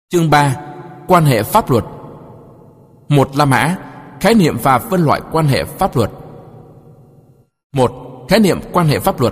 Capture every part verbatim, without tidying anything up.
Chương ba. Quan hệ pháp luật. Một La Mã, khái niệm và phân loại quan hệ pháp luật. Một. Khái niệm quan hệ pháp luật.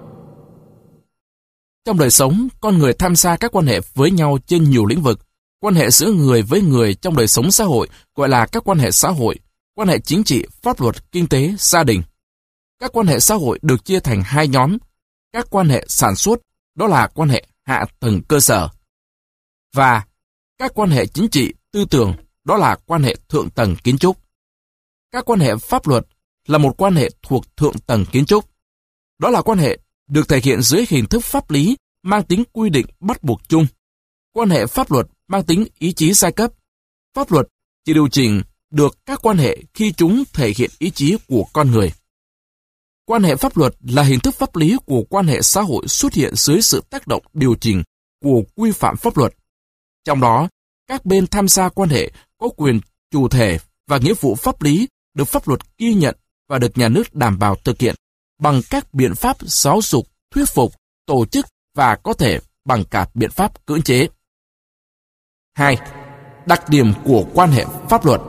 Trong đời sống, con người tham gia các quan hệ với nhau trên nhiều lĩnh vực. Quan hệ giữa người với người trong đời sống xã hội gọi là các quan hệ xã hội, quan hệ chính trị, pháp luật, kinh tế, gia đình. Các quan hệ xã hội được chia thành hai nhóm. Các quan hệ sản xuất, đó là quan hệ hạ tầng cơ sở. Và các quan hệ chính trị, tư tưởng, đó là quan hệ thượng tầng kiến trúc. Các quan hệ pháp luật là một quan hệ thuộc thượng tầng kiến trúc. Đó là quan hệ được thể hiện dưới hình thức pháp lý mang tính quy định bắt buộc chung. Quan hệ pháp luật mang tính ý chí giai cấp. Pháp luật chỉ điều chỉnh được các quan hệ khi chúng thể hiện ý chí của con người. Quan hệ pháp luật là hình thức pháp lý của quan hệ xã hội xuất hiện dưới sự tác động điều chỉnh của quy phạm pháp luật. Trong đó, các bên tham gia quan hệ có quyền chủ thể và nghĩa vụ pháp lý được pháp luật ghi nhận và được nhà nước đảm bảo thực hiện bằng các biện pháp giáo dục, thuyết phục, tổ chức và có thể bằng cả biện pháp cưỡng chế. hai. Đặc điểm của quan hệ pháp luật.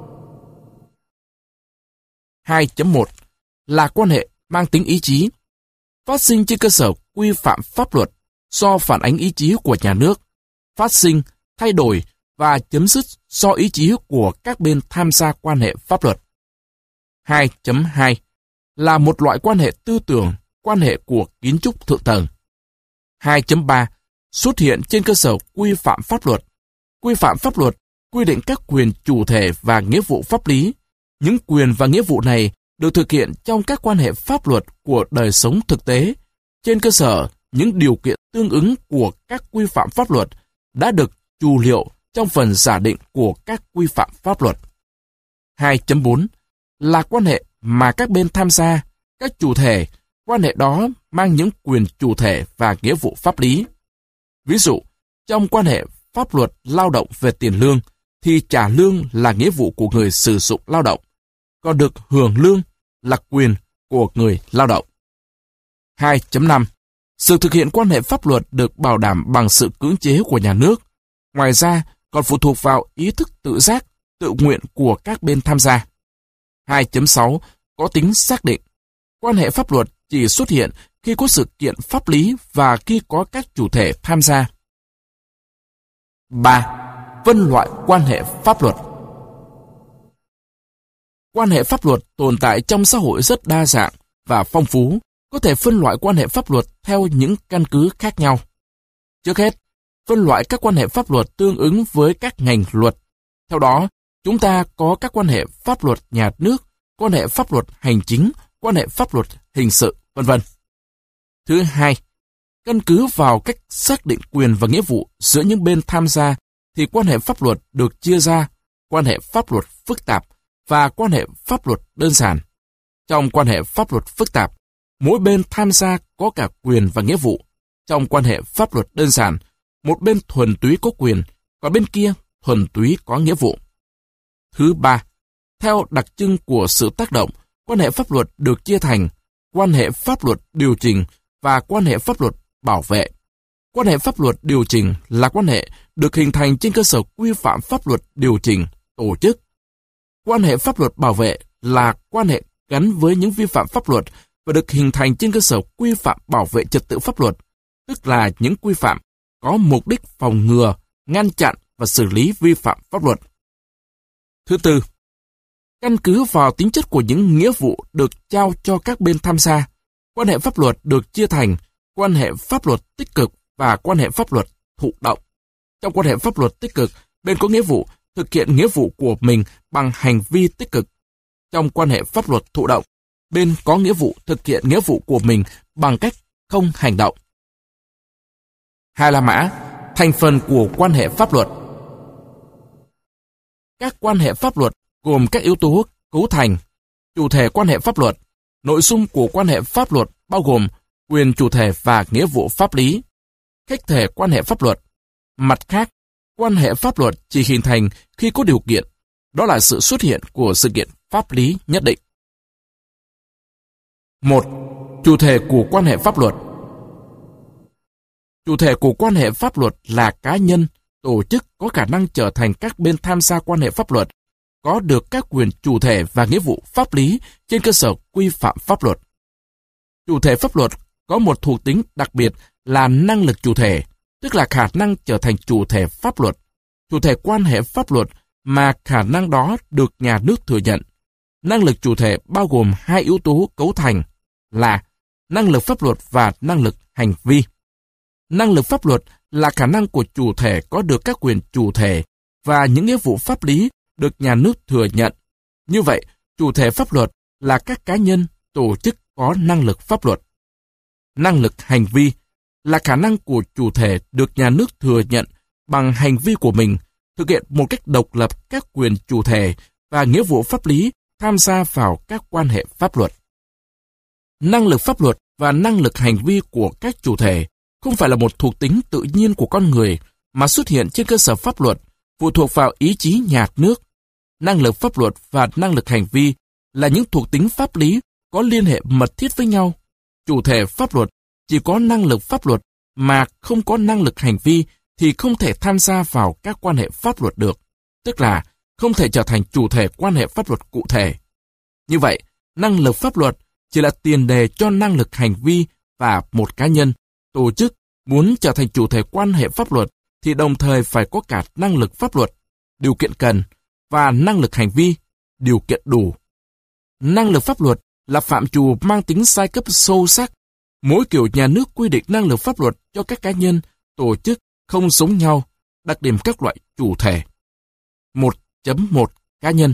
hai chấm một là quan hệ mang tính ý chí, phát sinh trên cơ sở quy phạm pháp luật do phản ánh ý chí của nhà nước, phát sinh, thay đổi và chấm dứt do ý chí của các bên tham gia quan hệ pháp luật. hai chấm hai là một loại quan hệ tư tưởng, quan hệ của kiến trúc thượng tầng. hai chấm ba xuất hiện trên cơ sở quy phạm pháp luật. Quy phạm pháp luật quy định các quyền chủ thể và nghĩa vụ pháp lý. Những quyền và nghĩa vụ này được thực hiện trong các quan hệ pháp luật của đời sống thực tế, trên cơ sở những điều kiện tương ứng của các quy phạm pháp luật đã được chu liệu trong phần giả định của các quy phạm pháp luật. hai chấm bốn là quan hệ mà các bên tham gia, các chủ thể, quan hệ đó mang những quyền chủ thể và nghĩa vụ pháp lý. Ví dụ, trong quan hệ pháp luật lao động về tiền lương, thì trả lương là nghĩa vụ của người sử dụng lao động, còn được hưởng lương là quyền của người lao động. hai chấm năm Sự thực hiện quan hệ pháp luật được bảo đảm bằng sự cưỡng chế của nhà nước. Ngoài ra, còn phụ thuộc vào ý thức tự giác, tự nguyện của các bên tham gia. hai chấm sáu Có tính xác định. Quan hệ pháp luật chỉ xuất hiện khi có sự kiện pháp lý và khi có các chủ thể tham gia. ba. Phân loại quan hệ pháp luật. Quan hệ pháp luật tồn tại trong xã hội rất đa dạng và phong phú, có thể phân loại quan hệ pháp luật theo những căn cứ khác nhau. Trước hết, phân loại các quan hệ pháp luật tương ứng với các ngành luật. Theo đó, chúng ta có các quan hệ pháp luật nhà nước, quan hệ pháp luật hành chính, quan hệ pháp luật hình sự, vân vân. Thứ hai, căn cứ vào cách xác định quyền và nghĩa vụ giữa những bên tham gia thì quan hệ pháp luật được chia ra quan hệ pháp luật phức tạp và quan hệ pháp luật đơn giản. Trong quan hệ pháp luật phức tạp, mỗi bên tham gia có cả quyền và nghĩa vụ. Trong quan hệ pháp luật đơn giản, một bên thuần túy có quyền, còn bên kia thuần túy có nghĩa vụ. Thứ ba, theo đặc trưng của sự tác động, quan hệ pháp luật được chia thành quan hệ pháp luật điều chỉnh và quan hệ pháp luật bảo vệ. Quan hệ pháp luật điều chỉnh là quan hệ được hình thành trên cơ sở quy phạm pháp luật điều chỉnh, tổ chức. Quan hệ pháp luật bảo vệ là quan hệ gắn với những vi phạm pháp luật và được hình thành trên cơ sở quy phạm bảo vệ trật tự pháp luật, tức là những quy phạm có mục đích phòng ngừa, ngăn chặn và xử lý vi phạm pháp luật. Thứ tư, căn cứ vào tính chất của những nghĩa vụ được trao cho các bên tham gia, quan hệ pháp luật được chia thành quan hệ pháp luật tích cực và quan hệ pháp luật thụ động. Trong quan hệ pháp luật tích cực, bên có nghĩa vụ thực hiện nghĩa vụ của mình bằng hành vi tích cực. Trong quan hệ pháp luật thụ động, bên có nghĩa vụ thực hiện nghĩa vụ của mình bằng cách không hành động. Hai La Mã, thành phần của quan hệ pháp luật. Các quan hệ pháp luật gồm các yếu tố cấu thành: chủ thể quan hệ pháp luật. Nội dung của quan hệ pháp luật bao gồm quyền chủ thể và nghĩa vụ pháp lý. Khách thể quan hệ pháp luật. Mặt khác, quan hệ pháp luật chỉ hình thành khi có điều kiện, đó là sự xuất hiện của sự kiện pháp lý nhất định. một. Chủ thể của quan hệ pháp luật. Chủ thể của quan hệ pháp luật là cá nhân, tổ chức có khả năng trở thành các bên tham gia quan hệ pháp luật, có được các quyền chủ thể và nghĩa vụ pháp lý trên cơ sở quy phạm pháp luật. Chủ thể pháp luật có một thuộc tính đặc biệt là năng lực chủ thể, tức là khả năng trở thành chủ thể pháp luật, chủ thể quan hệ pháp luật mà khả năng đó được nhà nước thừa nhận. Năng lực chủ thể bao gồm hai yếu tố cấu thành là năng lực pháp luật và năng lực hành vi. Năng lực pháp luật là khả năng của chủ thể có được các quyền chủ thể và những nghĩa vụ pháp lý được nhà nước thừa nhận. Như vậy, chủ thể pháp luật là các cá nhân, tổ chức có năng lực pháp luật. Năng lực hành vi là khả năng của chủ thể được nhà nước thừa nhận bằng hành vi của mình, thực hiện một cách độc lập các quyền chủ thể và nghĩa vụ pháp lý tham gia vào các quan hệ pháp luật. Năng lực pháp luật và năng lực hành vi của các chủ thể không phải là một thuộc tính tự nhiên của con người mà xuất hiện trên cơ sở pháp luật, phụ thuộc vào ý chí nhà nước. Năng lực pháp luật và năng lực hành vi là những thuộc tính pháp lý có liên hệ mật thiết với nhau. Chủ thể pháp luật chỉ có năng lực pháp luật mà không có năng lực hành vi thì không thể tham gia vào các quan hệ pháp luật được, tức là không thể trở thành chủ thể quan hệ pháp luật cụ thể. Như vậy, năng lực pháp luật chỉ là tiền đề cho năng lực hành vi và một cá nhân, tổ chức muốn trở thành chủ thể quan hệ pháp luật thì đồng thời phải có cả năng lực pháp luật, điều kiện cần, và năng lực hành vi, điều kiện đủ. Năng lực pháp luật là phạm trù mang tính giai cấp sâu sắc. Mỗi kiểu nhà nước quy định năng lực pháp luật cho các cá nhân, tổ chức không giống nhau, đặc điểm các loại chủ thể. một chấm một Cá nhân.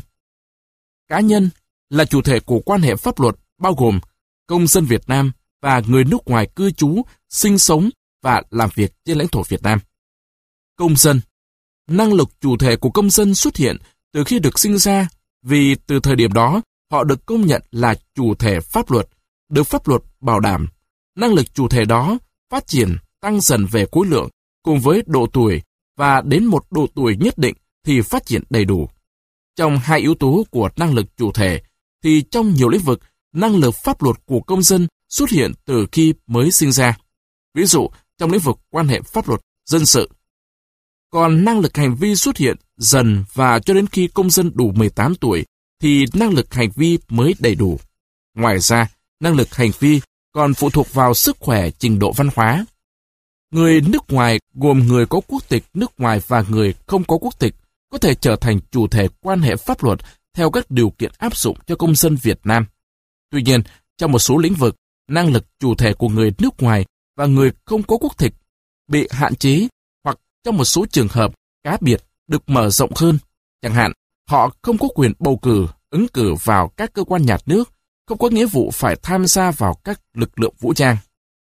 Cá nhân là chủ thể của quan hệ pháp luật bao gồm công dân Việt Nam và người nước ngoài cư trú, sinh sống và làm việc trên lãnh thổ Việt Nam. Công dân. Năng lực chủ thể của công dân xuất hiện từ khi được sinh ra, vì từ thời điểm đó họ được công nhận là chủ thể pháp luật, được pháp luật bảo đảm. Năng lực chủ thể đó phát triển tăng dần về khối lượng cùng với độ tuổi và đến một độ tuổi nhất định thì phát triển đầy đủ. Trong hai yếu tố của năng lực chủ thể thì trong nhiều lĩnh vực, năng lực pháp luật của công dân xuất hiện từ khi mới sinh ra. Ví dụ, trong lĩnh vực quan hệ pháp luật dân sự. Còn năng lực hành vi xuất hiện dần và cho đến khi công dân đủ mười tám tuổi thì năng lực hành vi mới đầy đủ. Ngoài ra, năng lực hành vi còn phụ thuộc vào sức khỏe, trình độ văn hóa. Người nước ngoài gồm người có quốc tịch nước ngoài và người không có quốc tịch có thể trở thành chủ thể quan hệ pháp luật theo các điều kiện áp dụng cho công dân Việt Nam. Tuy nhiên, trong một số lĩnh vực, năng lực chủ thể của người nước ngoài và người không có quốc tịch bị hạn chế hoặc trong một số trường hợp cá biệt được mở rộng hơn. Chẳng hạn, họ không có quyền bầu cử, ứng cử vào các cơ quan nhà nước, không có nghĩa vụ phải tham gia vào các lực lượng vũ trang.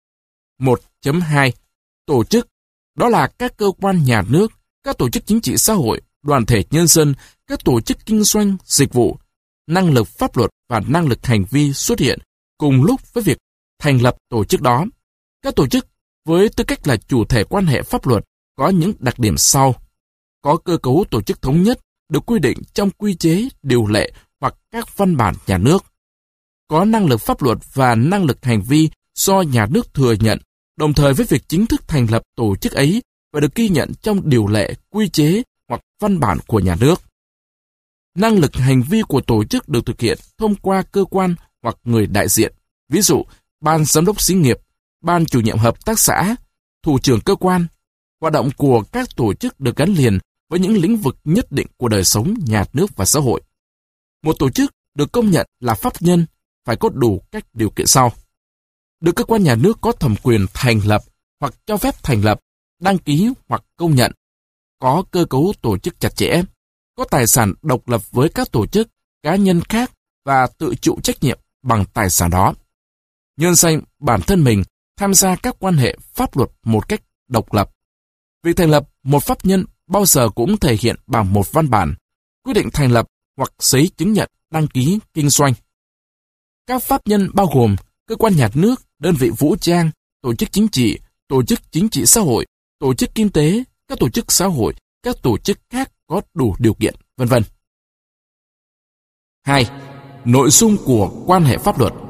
một chấm hai Tổ chức. Đó là các cơ quan nhà nước, các tổ chức chính trị xã hội, đoàn thể nhân dân, các tổ chức kinh doanh, dịch vụ. Năng lực pháp luật và năng lực hành vi xuất hiện cùng lúc với việc thành lập tổ chức đó. Các tổ chức với tư cách là chủ thể quan hệ pháp luật có những đặc điểm sau. Có cơ cấu tổ chức thống nhất được quy định trong quy chế, điều lệ hoặc các văn bản nhà nước. Có năng lực pháp luật và năng lực hành vi do nhà nước thừa nhận, đồng thời với việc chính thức thành lập tổ chức ấy và được ghi nhận trong điều lệ, quy chế hoặc văn bản của nhà nước. Năng lực hành vi của tổ chức được thực hiện thông qua cơ quan hoặc người đại diện, ví dụ ban giám đốc xí nghiệp, ban chủ nhiệm hợp tác xã, thủ trưởng cơ quan. Hoạt động của các tổ chức được gắn liền với những lĩnh vực nhất định của đời sống nhà nước và xã hội. Một tổ chức được công nhận là pháp nhân phải có đủ các điều kiện sau: được cơ quan nhà nước có thẩm quyền thành lập hoặc cho phép thành lập, đăng ký hoặc công nhận, có cơ cấu tổ chức chặt chẽ, có tài sản độc lập với các tổ chức, cá nhân khác và tự chịu trách nhiệm bằng tài sản đó. Nhân danh bản thân mình tham gia các quan hệ pháp luật một cách độc lập. Việc thành lập một pháp nhân bao giờ cũng thể hiện bằng một văn bản, quyết định thành lập hoặc giấy chứng nhận đăng ký kinh doanh. Các pháp nhân bao gồm cơ quan nhà nước, đơn vị vũ trang, tổ chức chính trị, tổ chức chính trị xã hội, tổ chức kinh tế, các tổ chức xã hội, các tổ chức khác có đủ điều kiện, vân vân. hai. Nội dung của quan hệ pháp luật.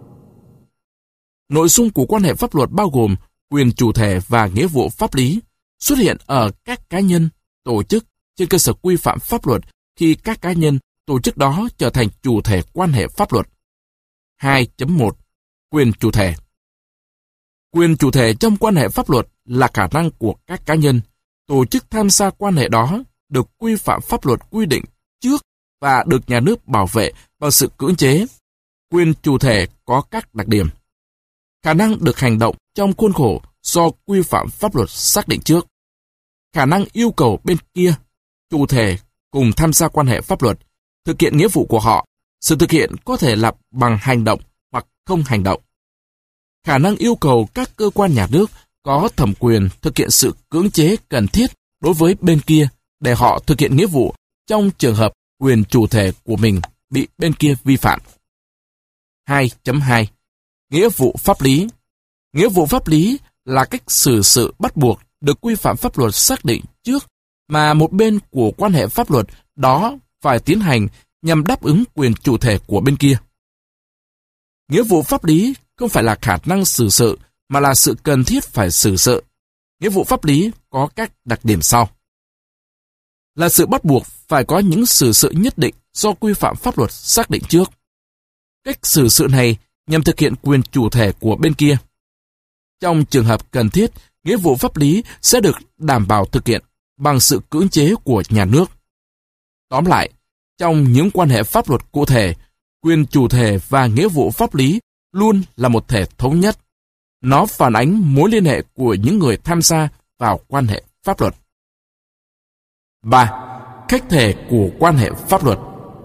Nội dung của quan hệ pháp luật bao gồm quyền chủ thể và nghĩa vụ pháp lý, xuất hiện ở các cá nhân, tổ chức trên cơ sở quy phạm pháp luật khi các cá nhân, tổ chức đó trở thành chủ thể quan hệ pháp luật. hai chấm một. Quyền chủ thể. Quyền chủ thể trong quan hệ pháp luật là khả năng của các cá nhân, tổ chức tham gia quan hệ đó được quy phạm pháp luật quy định trước và được nhà nước bảo vệ bằng sự cưỡng chế. Quyền chủ thể có các đặc điểm. Khả năng được hành động trong khuôn khổ do quy phạm pháp luật xác định trước. Khả năng yêu cầu bên kia, chủ thể cùng tham gia quan hệ pháp luật, thực hiện nghĩa vụ của họ. Sự thực hiện có thể là bằng hành động hoặc không hành động. Khả năng yêu cầu các cơ quan nhà nước có thẩm quyền thực hiện sự cưỡng chế cần thiết đối với bên kia để họ thực hiện nghĩa vụ trong trường hợp quyền chủ thể của mình bị bên kia vi phạm. hai chấm hai. Nghĩa vụ pháp lý. Nghĩa vụ pháp lý là cách xử sự bắt buộc được quy phạm pháp luật xác định trước mà một bên của quan hệ pháp luật đó phải tiến hành nhằm đáp ứng quyền chủ thể của bên kia. Nghĩa vụ pháp lý không phải là khả năng xử sự mà là sự cần thiết phải xử sự. Nghĩa vụ pháp lý có các đặc điểm sau. Là sự bắt buộc phải có những xử sự nhất định do quy phạm pháp luật xác định trước. Cách xử sự này nhằm thực hiện quyền chủ thể của bên kia. Trong trường hợp cần thiết, nghĩa vụ pháp lý sẽ được đảm bảo thực hiện bằng sự cưỡng chế của nhà nước. Tóm lại, trong những quan hệ pháp luật cụ thể, quyền chủ thể và nghĩa vụ pháp lý luôn là một thể thống nhất. Nó phản ánh mối liên hệ của những người tham gia vào quan hệ pháp luật. ba. Khách thể của quan hệ pháp luật.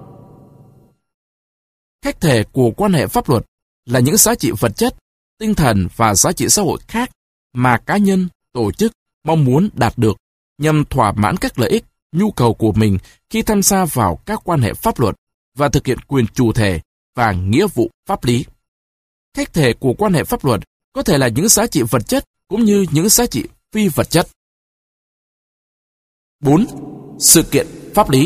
Khách thể của quan hệ pháp luật là những giá trị vật chất, tinh thần và giá trị xã hội khác mà cá nhân, tổ chức mong muốn đạt được nhằm thỏa mãn các lợi ích, nhu cầu của mình khi tham gia vào các quan hệ pháp luật và thực hiện quyền chủ thể và nghĩa vụ pháp lý. Khách thể của quan hệ pháp luật có thể là những giá trị vật chất cũng như những giá trị phi vật chất. bốn. Sự kiện pháp lý.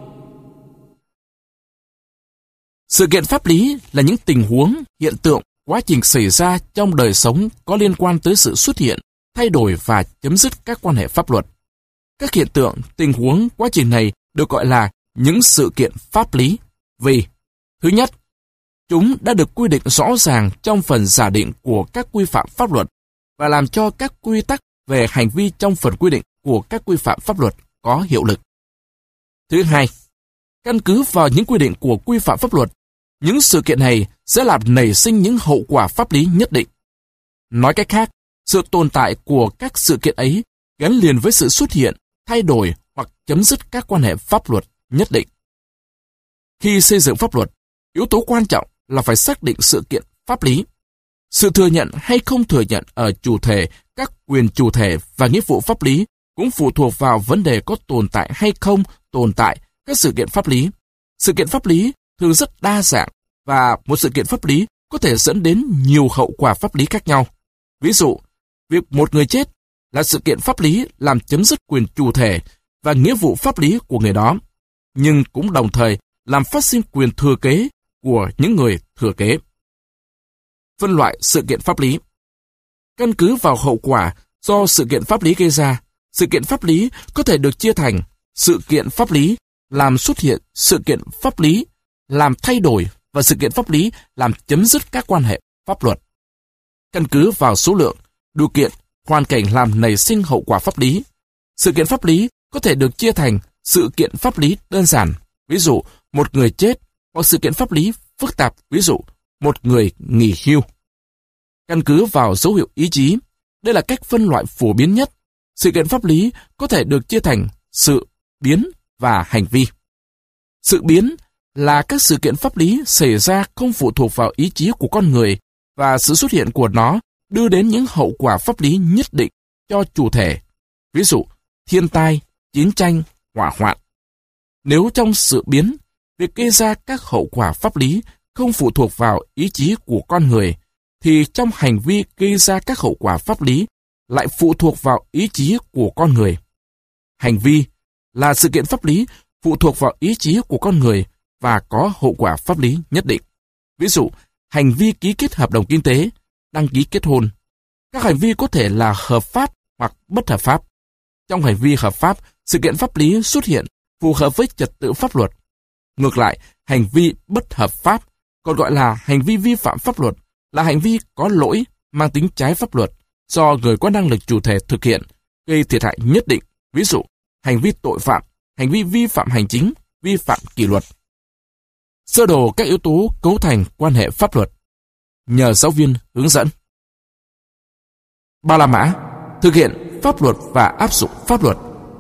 Sự kiện pháp lý là những tình huống, hiện tượng, quá trình xảy ra trong đời sống có liên quan tới sự xuất hiện, thay đổi và chấm dứt các quan hệ pháp luật. Các hiện tượng, tình huống, quá trình này được gọi là những sự kiện pháp lý vì: thứ nhất, chúng đã được quy định rõ ràng trong phần giả định của các quy phạm pháp luật và làm cho các quy tắc về hành vi trong phần quy định của các quy phạm pháp luật có hiệu lực. Thứ hai, căn cứ vào những quy định của quy phạm pháp luật, những sự kiện này sẽ làm nảy sinh những hậu quả pháp lý nhất định. Nói cách khác, sự tồn tại của các sự kiện ấy gắn liền với sự xuất hiện, thay đổi hoặc chấm dứt các quan hệ pháp luật nhất định. Khi xây dựng pháp luật, yếu tố quan trọng là phải xác định sự kiện pháp lý. Sự thừa nhận hay không thừa nhận ở chủ thể các quyền chủ thể và nghĩa vụ pháp lý cũng phụ thuộc vào vấn đề có tồn tại hay không tồn tại các sự kiện pháp lý. Sự kiện pháp lý thường rất đa dạng và một sự kiện pháp lý có thể dẫn đến nhiều hậu quả pháp lý khác nhau. Ví dụ, việc một người chết là sự kiện pháp lý làm chấm dứt quyền chủ thể và nghĩa vụ pháp lý của người đó, nhưng cũng đồng thời làm phát sinh quyền thừa kế của những người thừa kế. Phân loại sự kiện pháp lý. Căn cứ vào hậu quả do sự kiện pháp lý gây ra, sự kiện pháp lý có thể được chia thành sự kiện pháp lý làm xuất hiện, sự kiện pháp lý làm thay đổi và sự kiện pháp lý làm chấm dứt các quan hệ pháp luật. Căn cứ vào số lượng, điều kiện, hoàn cảnh làm nảy sinh hậu quả pháp lý, sự kiện pháp lý có thể được chia thành sự kiện pháp lý đơn giản, ví dụ một người chết, hoặc sự kiện pháp lý phức tạp, ví dụ một người nghỉ hưu. Căn cứ vào dấu hiệu ý chí, đây là cách phân loại phổ biến nhất. Sự kiện pháp lý có thể được chia thành sự biến và hành vi. Sự biến là các sự kiện pháp lý xảy ra không phụ thuộc vào ý chí của con người và sự xuất hiện của nó đưa đến những hậu quả pháp lý nhất định cho chủ thể, ví dụ thiên tai, chiến tranh, hỏa hoạn. Nếu trong sự biến, việc gây ra các hậu quả pháp lý không phụ thuộc vào ý chí của con người, thì trong hành vi gây ra các hậu quả pháp lý lại phụ thuộc vào ý chí của con người. Hành vi là sự kiện pháp lý phụ thuộc vào ý chí của con người và có hậu quả pháp lý nhất định. Ví dụ, hành vi ký kết hợp đồng kinh tế, đăng ký kết hôn. Các hành vi có thể là hợp pháp hoặc bất hợp pháp. Trong hành vi hợp pháp, sự kiện pháp lý xuất hiện phù hợp với trật tự pháp luật. Ngược lại, hành vi bất hợp pháp, còn gọi là hành vi vi phạm pháp luật, là hành vi có lỗi, mang tính trái pháp luật, do người có năng lực chủ thể thực hiện, gây thiệt hại nhất định, ví dụ, hành vi tội phạm, hành vi vi phạm hành chính, vi phạm kỷ luật. Sơ đồ các yếu tố cấu thành quan hệ pháp luật. Nhờ giáo viên hướng dẫn. Ba La Mã, thực hiện pháp luật và áp dụng pháp luật.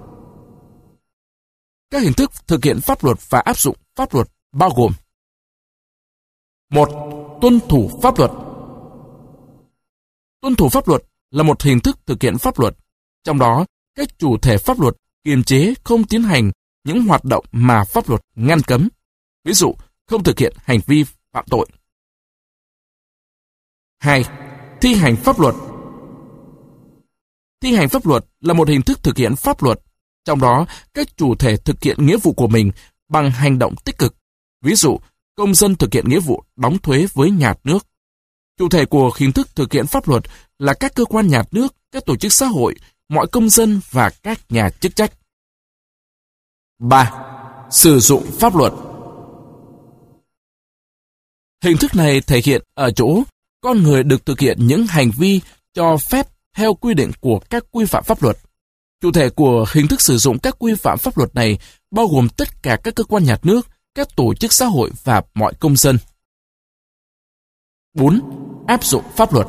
Các hình thức thực hiện pháp luật và áp dụng pháp luật bao gồm: một. Tuân thủ pháp luật. Tuân thủ pháp luật là một hình thức thực hiện pháp luật, trong đó các chủ thể pháp luật kiềm chế không tiến hành những hoạt động mà pháp luật ngăn cấm, ví dụ không thực hiện hành vi phạm tội. Hai. Thi hành pháp luật. Thi hành pháp luật là một hình thức thực hiện pháp luật, trong đó các chủ thể thực hiện nghĩa vụ của mình bằng hành động tích cực, ví dụ công dân thực hiện nghĩa vụ đóng thuế với nhà nước. Chủ thể của hình thức thực hiện pháp luật là các cơ quan nhà nước, các tổ chức xã hội, mọi công dân và các nhà chức trách. Ba. Sử dụng pháp luật. Hình thức này thể hiện ở chỗ con người được thực hiện những hành vi cho phép theo quy định của các quy phạm pháp luật. Chủ thể của hình thức sử dụng các quy phạm pháp luật này bao gồm tất cả các cơ quan nhà nước, các tổ chức xã hội và mọi công dân. Bốn. Áp dụng pháp luật.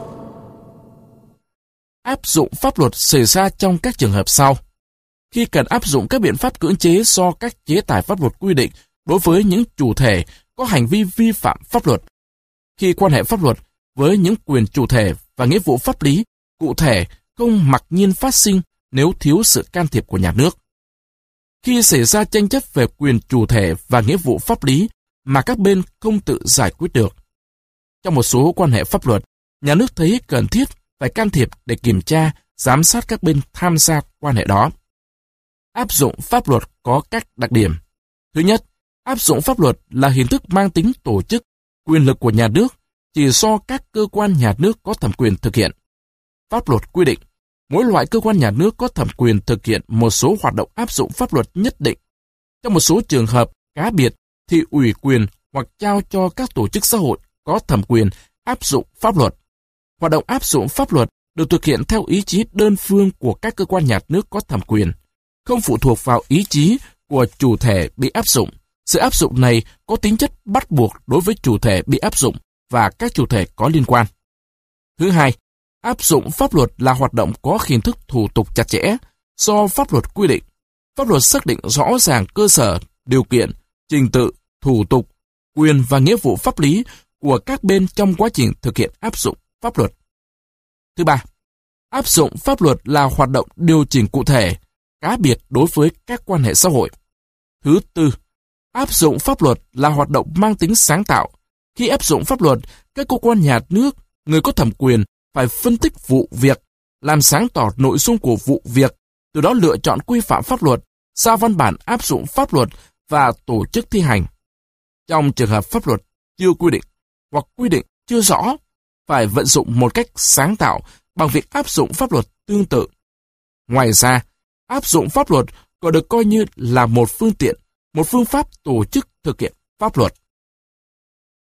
Áp dụng pháp luật xảy ra trong các trường hợp sau. Khi cần áp dụng các biện pháp cưỡng chế do các chế tài pháp luật quy định đối với những chủ thể có hành vi vi phạm pháp luật. Khi quan hệ pháp luật với những quyền chủ thể và nghĩa vụ pháp lý cụ thể không mặc nhiên phát sinh nếu thiếu sự can thiệp của nhà nước. Khi xảy ra tranh chấp về quyền chủ thể và nghĩa vụ pháp lý mà các bên không tự giải quyết được. Trong một số quan hệ pháp luật, nhà nước thấy cần thiết phải can thiệp để kiểm tra, giám sát các bên tham gia quan hệ đó. Áp dụng pháp luật có các đặc điểm. Thứ nhất, áp dụng pháp luật là hình thức mang tính tổ chức, quyền lực của nhà nước chỉ do các cơ quan nhà nước có thẩm quyền thực hiện. Pháp luật quy định, mỗi loại cơ quan nhà nước có thẩm quyền thực hiện một số hoạt động áp dụng pháp luật nhất định. Trong một số trường hợp cá biệt thì ủy quyền hoặc trao cho các tổ chức xã hội có thẩm quyền áp dụng pháp luật. Hoạt động áp dụng pháp luật được thực hiện theo ý chí đơn phương của các cơ quan nhà nước có thẩm quyền, không phụ thuộc vào ý chí của chủ thể bị áp dụng. Sự áp dụng này có tính chất bắt buộc đối với chủ thể bị áp dụng và các chủ thể có liên quan. Thứ hai, áp dụng pháp luật là hoạt động có hình thức thủ tục chặt chẽ do pháp luật quy định. Pháp luật xác định rõ ràng cơ sở, điều kiện, trình tự, thủ tục, quyền và nghĩa vụ pháp lý của các bên trong quá trình thực hiện áp dụng pháp luật. Thứ ba, áp dụng pháp luật là hoạt động điều chỉnh cụ thể, cá biệt đối với các quan hệ xã hội. Thứ tư, áp dụng pháp luật là hoạt động mang tính sáng tạo. Khi áp dụng pháp luật, các cơ quan nhà nước, người có thẩm quyền phải phân tích vụ việc, làm sáng tỏ nội dung của vụ việc, từ đó lựa chọn quy phạm pháp luật, ra văn bản áp dụng pháp luật và tổ chức thi hành. Trong trường hợp pháp luật chưa quy định hoặc quy định chưa rõ, phải vận dụng một cách sáng tạo bằng việc áp dụng pháp luật tương tự. Ngoài ra, áp dụng pháp luật còn được coi như là một phương tiện, một phương pháp tổ chức thực hiện pháp luật.